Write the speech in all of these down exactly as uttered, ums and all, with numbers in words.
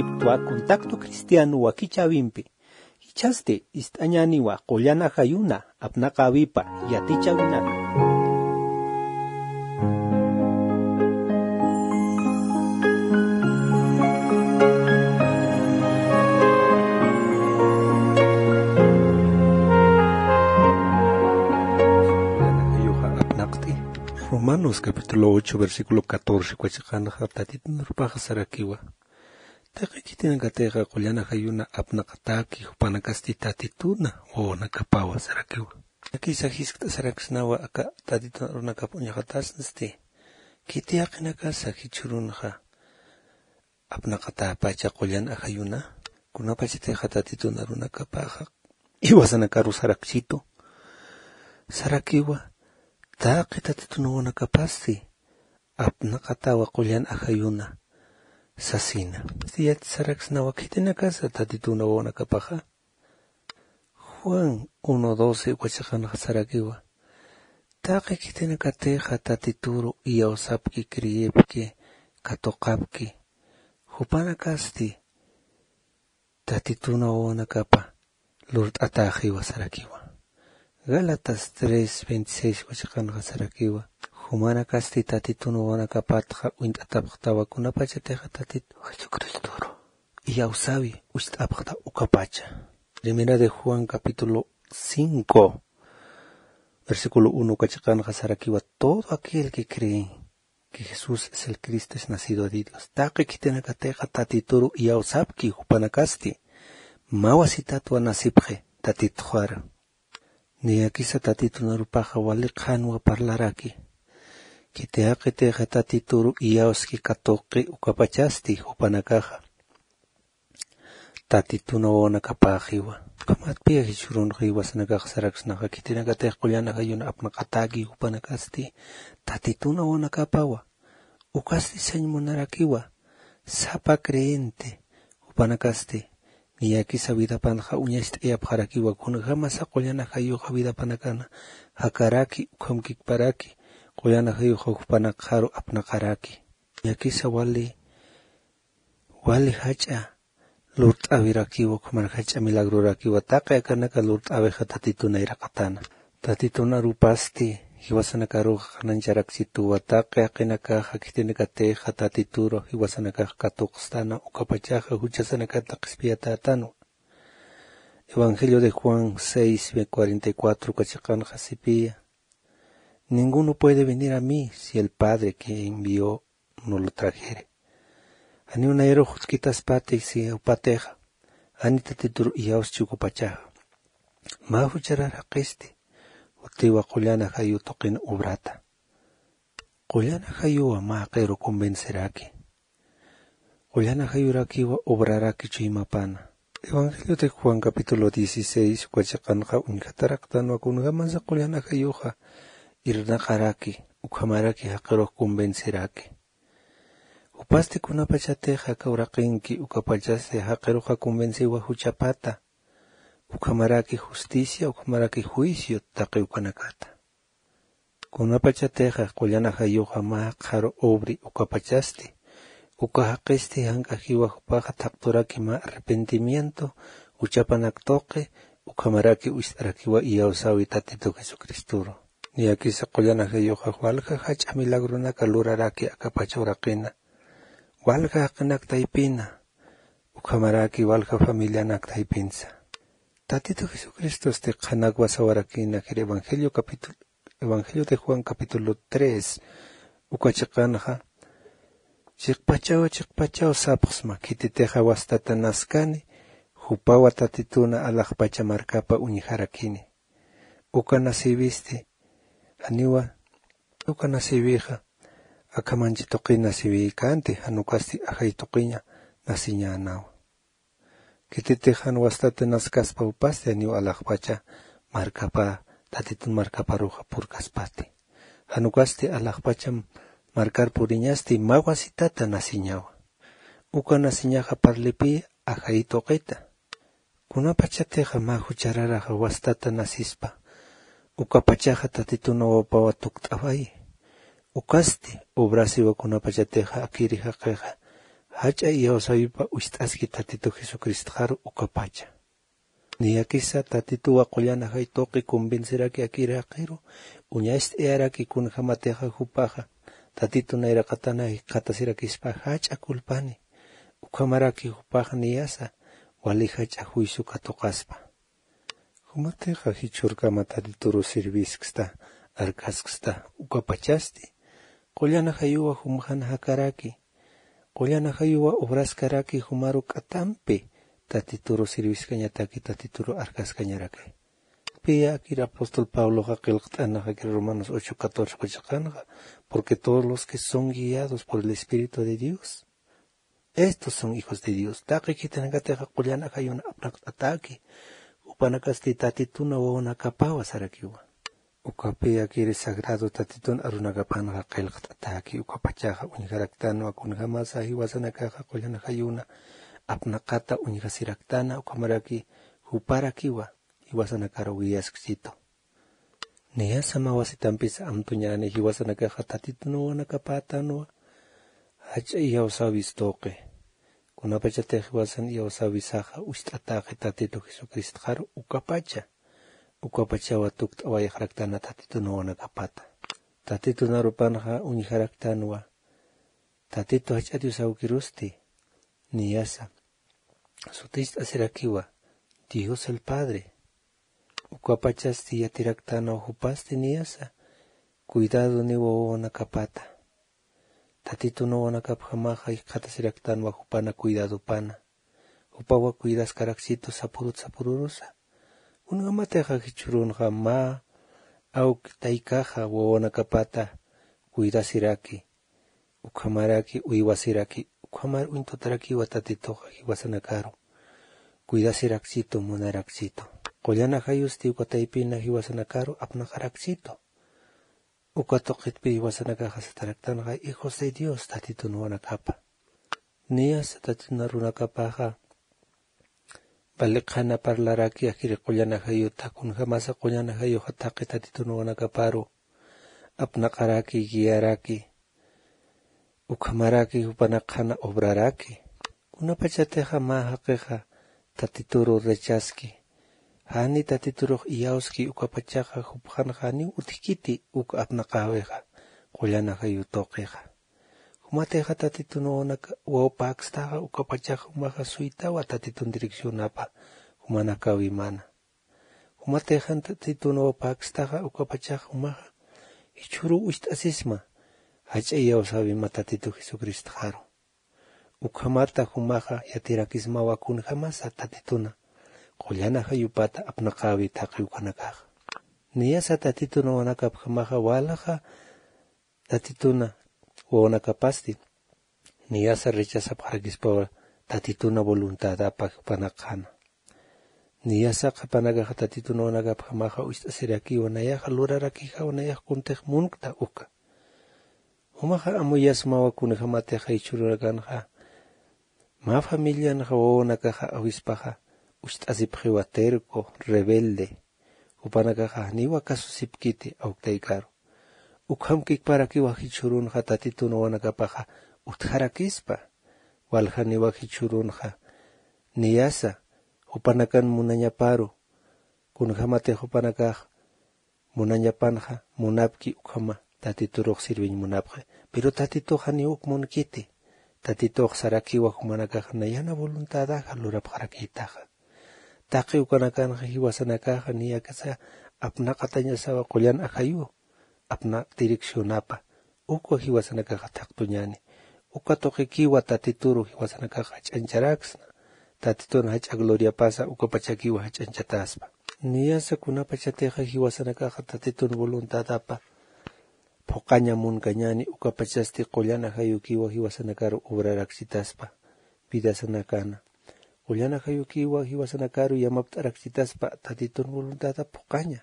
Egiptoa contacto cristiano wa kichavimpi. Hichaste istañaniwa qollana hayuna apnaqa avipa yatichavinaqa. Romanos capítulo ocho versículo catorce cuachaqana tatita nurpaqa sarakiwa. Taqa kitina kateqa qollana hayuna apnaqataki hupanakasti tatituna o nakapawa sarakiwa. Aquí sajiskta saraksnawa aka tatita runakapa uñaqatasnasti. Kitiaqinaka sajichurunqa apnaqatapacha qollana hayuna kunapacha teqa tatituna runakapaqa iwasanakaru sarakchito sarakiwa. Taqi tatitunuwana kapasti apnaqatawa qollana hayuna sasina. Siyat saraksnawa kitina kasa tatitunawana kapaqa. Juan uno doce wachaqanaqa sarakiwa. Taqi kitina kateqa tatituru iyawsapki kriyepki katoqapki. Hupana kasti tatitunawana kapa lurt'ataqiwa sarakiwa. Gálatas tres veintiséis wachaqanaqa sarakiwa. Humana kasti tatitunuwana kapatqa uint'atapaqtawa kunapacha teqa tatitu Jesucristoro. Iyawsawi uist'apaqta ukapacha. Primera de Juan capítulo cinco versículo uno wachaqanaqa sarakiwa. Todo aquel que cree que Jesús es el Cristo es nacido de Dios. Taqi kitinaka teqa tatituru iyawsapki hupanakasti. Mawasitatu nasipje tatitjuara. Ni aquí sa tatitunarupaqa waliqhanwa parlaraki. Kiteaqi teqa tatituru iyawski katoqi ukapachasti hupanakaqa. Tatitunawana kapaqiwa. Kamatpiya hichurunqa iwasanakaqa saraksnaqa kitinaka teqa qollana hayuna apnaqataki hupanakasti. Tatitunawana kapawa. Ukasti sañmunarakiwa. Sapa creente hupanakasti. Ni aquí sa vida panja uñasta yapjarakiwa kun jamasa qollana hayuqa vida panakana hakaraki ukamkikparaki qollana hayuqa hupanaqharu apnaqaraki. Ni aquí sa wali wali hacha lurt'awirakiwa kumar hacha milagrurakiwa taqi akanaka lurt'awiqa tatitunayrakatana. Tatituna rupasti hiwasanakaruqa qanancharaqsituwa taqi aqinakaqa kitinaka teqa tatituro hiwasanakaqa katuqstana ukapachaqa huchasanakata q'ispiyatatanu. Evangelio de Juan seis cuarenta y cuatro kachaqanqa sipiya. Ninguno puede venir a mí si el Padre que envió no lo trajere. Ani unayro huchkitas pati si upateja. Ani tatituro iyaus chukupachaqa. Ma huchararaqisti. Utiwa qollana hayu toqin ubrata. Qollana hayuwa maqero convenceraki. Qollana hayurakiwa obraraki chuimapana. Evangelio de Juan capítulo dieciséis wachaqanqa uñqataraqtanwa kungamasa qollana hayuqa irnaqaraki ukhamaraki haqero convenceraki. Upasti kunapachateqa kawraqinki ukapachasti haqeroqa convencewa huchapata. Ukamaraki justicia, ukamaraki juicio, taqi ukanakata. Kunapachateqa qollana hayuqa maqaro obri ukapachasti. Ukahaqisti hankajiwa hupaqa taqturaki ma arrepentimiento, uchapanaktoqi, ukamaraki uistarakiwa iyawsawi tatitu Jesucristuro. Ni aquí sa qollana hayuqa walqa hacha milagrunaka luraraki akapachuraqina. Walqa haqinaqtaypina, ukamaraki walqa familianaqtaypinsa. Tatito Jesucristo este qhanakwa sawarakina el Evangelio capítulo Evangelio de Juan capítulo tres ukachaqanqa chiqpachawa chiqpachawa sapqsma kititeqa wastata naskani hupawa tatituna alaqpacha markapa uñiharakini uka nasibisti aniwa uka nasibiqa akamanchi toqi nasibi kanti hanukasti ajay toqiña nasiñanawa. Kititejan wastata naskaspa upasti aniwa alaqpacha markapa tatitun markapa ruja purkaspati. Hanukasti alaqpacha markar puriñasti mawasitata nasiñawa. Uka nasiñaqa parlipi ajay toqita. Kunapachateqa ma huchararaqa wastata nasispa. Ukapachaqa tatituna wapawa tukt'away. Ukasti obrasiwa kunapachateqa akiri haqeqa Hacha yawsawipa uyst'aski tatitu Jesucristo haru ukapacha. Niyakisa tatitu waqullana hay toqi convenceraki akira aqiru uñaist earaki kun hamateja hupaja tatitu nairaqatana qatasiraquispa hacha culpani ukamaraki hupaja niyasa wali hacha juicio katoqaspa. Humateja hichurkama tatituru servisksta arkasksta ukapachasti qollana hayuwa humjana hakaraki qollana hayuwa obraskaraki humaru katampe tatituru serviskañataki tatituru arkaskañaraki. Pia aquí el apóstol Pablo jaqilqt'anaqa aquí Romanos ocho catorce kuchaqanqa, porque todos los que son guiados por el Espíritu de Dios, estos son hijos de Dios. Taqi kitanqataqa qullana hayuna apnaqt'ataki upanakasti tatituna wawanakapawa sarakiwa. Ukapi aquí el sagrado tatitun arunakapanqa qilqt'ataki ukapachaqa uñiqaraqtanuwa kunhamasa hiwasanakaqa qullana hayuna apnaqata uñiqasiraqtana ukamaraki huparakiwa hiwasanakara wiyaskchito. Niyasa mawasitampisa amtuñani hiwasanakaqa tatitunu wanakapatanuwa hacha iyawsawis toqe. Kunapachate hiwasan iyawsawisaqa uyst'ataqi tatitu Jesucristo haru ukapacha. Ukapachawa tuqta awayaqraqtana tatitunu wanakapata. Tatitu narupanqa uñiqaraqtanuwa. Tatitu hacha diosawkirusti. Niyasa sutist asirakiwa Dios el Padre. Ukapachasti yatiraktana ojupasti niyasa. Cuidado ni wawanakapata. Tatitu no wanakapjamaja y katasiraktana wajupana cuidado pana. Upawa cuidas karaksito sapurut sapururusa. Unamateja hichurunja ma au taikaja wawanakapata cuidasiraki. Ukamaraki uiwasiraki. Ukamar untotaraki watatitoja hiwasanakaru. Cuidasiraksito munaraksito. Qollana hayusti ukataipina hiwasanakaru apnaqaraksito. Ukatoqitpi hiwasanakaja sataraktanaqa hijos de Dios tatitun wanakapa. Niyas tatitun runakapaja baliqhana parlaraki akiri qollana hayuta kunhamasa qollana hayu hataqi tatitun wanakaparu apnaqaraki guiaraki. Ukamaraki upanaqhana obraraki. Kunapachateja mahaqiqa tatituru rechaski. Hani tatituru iyawski ukapachaqa hupqanqa ni utikiti uka apnaqaweqa. Qollana hayu toqiqa. Humateja tatitunu wanaka wawpaqstaqa ukapachaqa humaqa suitawa tatitun direccionapa humanakawi mana. Humateja tatitunu wawpaqstaqa ukapachaqa humaqa hichuru uyst'asisma. Hacha iyawsawima tatitu Jesucristo haru. Ukamata humaja yatirakismawa kunhamasa tatituna. Qollana hayupata apnaqawi taqi ukanakaqa. Niyasa tatituna wanakapjamaja walaja tatituna wawanakapasti. Niyasa rechazapaqarispawa tatituna voluntadapa panaqana. Niyasa qapanakaqa tatituna wanakapjamaja uyst'asirakiwa nayaqa lurarakiqa nayaqa kuntiq munkta uka. Humaja amuyas mawa kunihamateja ichururakanja. Ma familia nja wawanakaja awispaja uyst'asipjiwa terco, rebelde. Upanakaja niwa kasusipkiti auktaikaru. Ukhamkikparakiwa hichurunja tatituna wanakapaja utjarakispa. Walja niwa hichurunja. Niyasa upanakan munañaparu. Kunihamateja upanakaja munañapanja munapki ukhama. Tatituruq sirviñ munapqa. Pero tatituqa ni ukmunkiti. Tatituq sarakiwa humanakaqa nayana voluntadaqa lurapqarakitaqa. Taqi ukanakanja hiwasanakaqa niyakasa apnaqatañasawa qollana ahayu. Apna direccionapa. Uko hiwasanakaqa taqtuñani. Uka toqikiwa tatituru hiwasanakaqa chancharaksna. Tatituna hacha gloria pasa ukapachakiwa hachanchataspa. Niyasa kunapachateqa hiwasanakaqa tatitun voluntadapa. Pokaña munkañani ukapachasti qollana hayukiwa hiwasanakaru obraraksitaspa pidasanakana. Qollana hayukiwa hiwasanakaru yamapt'araksitaspa tatitun voluntata pokaña.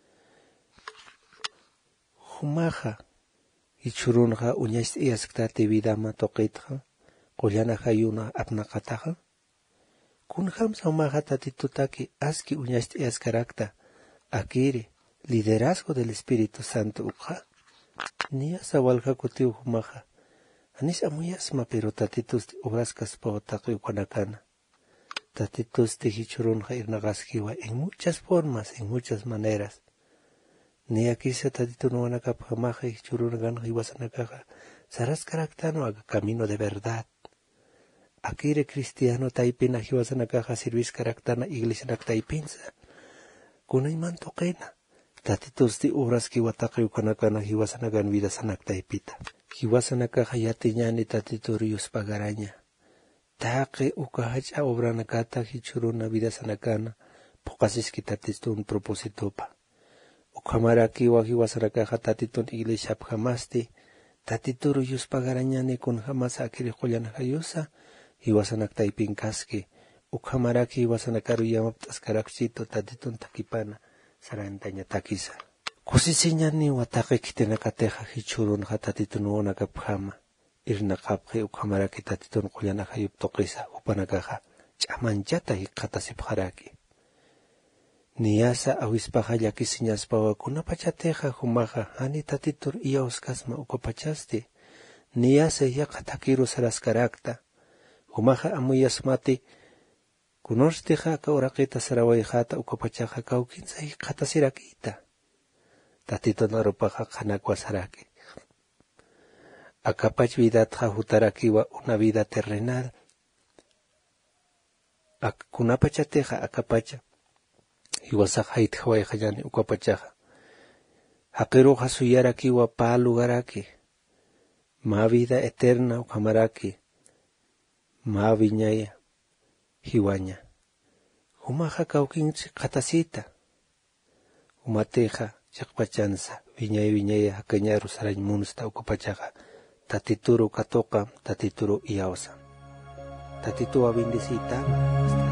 Humaja ichurunja uñaist iyasktate vidama toqitja qollana hayuna apnaqataja. Kunhamsa humaja tatitutaki aski uñaist iyaskarakta akiri liderazgo del Espíritu Santo uqa. Niyasa walqa kutiu humaja Anis amuyasma pero tatitus obras pautaqui ukanakana. Tatitus tihichurunja irnagaskiwa en muchas formas, en muchas maneras. Ni aquí se tatito no van a capamaja y churungan y wasanakaja. Saras caractano haga camino de verdad. Aquí re cristiano taipina y wasanakaja servis caractana iglesia nak taipinsa. Kuna iman toquena. Tatitus ti obras ki wataqi ukanakana y wasanagan vida sanak taipita. Hiwasanakaja yatiñani tatiturius pagaraña. Taqe ukahacha obra nakata hichuruna vida sanakana. Pokasis ki tatistun propósitopa. Ukamaraki wa hiwasanakaja tatitun iglesia pjamasti. Tatituruyus pagarañani kun jamás akiri joyanajayusa. Hiwasanak taipinkaski. Ukamaraki hiwasanakaru yamaptas karakchito tatitun takipana. Sarantaña takisa. Kusisiñani wataqe kitenakateja hichurun hatatitun wonakapjama. Irnaqapje ukamaraki tatitun quyanajayup toqisa upanakaja. Ch'amanchata hiqatasipjaraki. Niyasa awispaja llakisiñaspa wakunapachateja humaja hani tatitur iyausqasma ukapachasti. Niyasa yaqa takiru sarascarakta. Humaja amuyasmati kunorsteja kauraqita sarawayjata ukapachaja kawkinsa hiqatasirakita. Tatito narupaja qanakwasaraki. Akapach vidatja jutarakiwa una vida terrenal. Ak kunapachateja akapacha. Hiwasaja itjawayjayani ukapachaja. Haqiruja suyarakiwa pa lugaraki. Ma vida eterna ukamaraki. Ma viñaya. Hiwaña. Humaja kawkinsi qatasita. Humateja. Chakpachansa, viñay viñaya hakañaru sarañ munsta ukapachaja, tatituru katoka, tatituru iausa. Tatituwa bendecita.